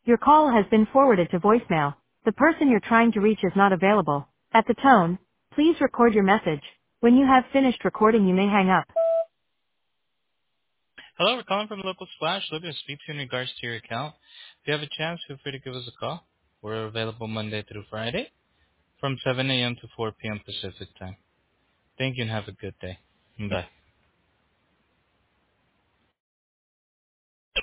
Your call has been forwarded to voicemail. The person you're trying to reach is not available. At the tone, please record your message. When you have finished recording, you may hang up. Hello, we're calling from Local Splash. Looking to speak to you in regards to your account. If you have a chance, feel free to give us a call. We're available Monday through Friday from 7 a.m. to 4 p.m. Pacific time. Thank you and have a good day. Bye.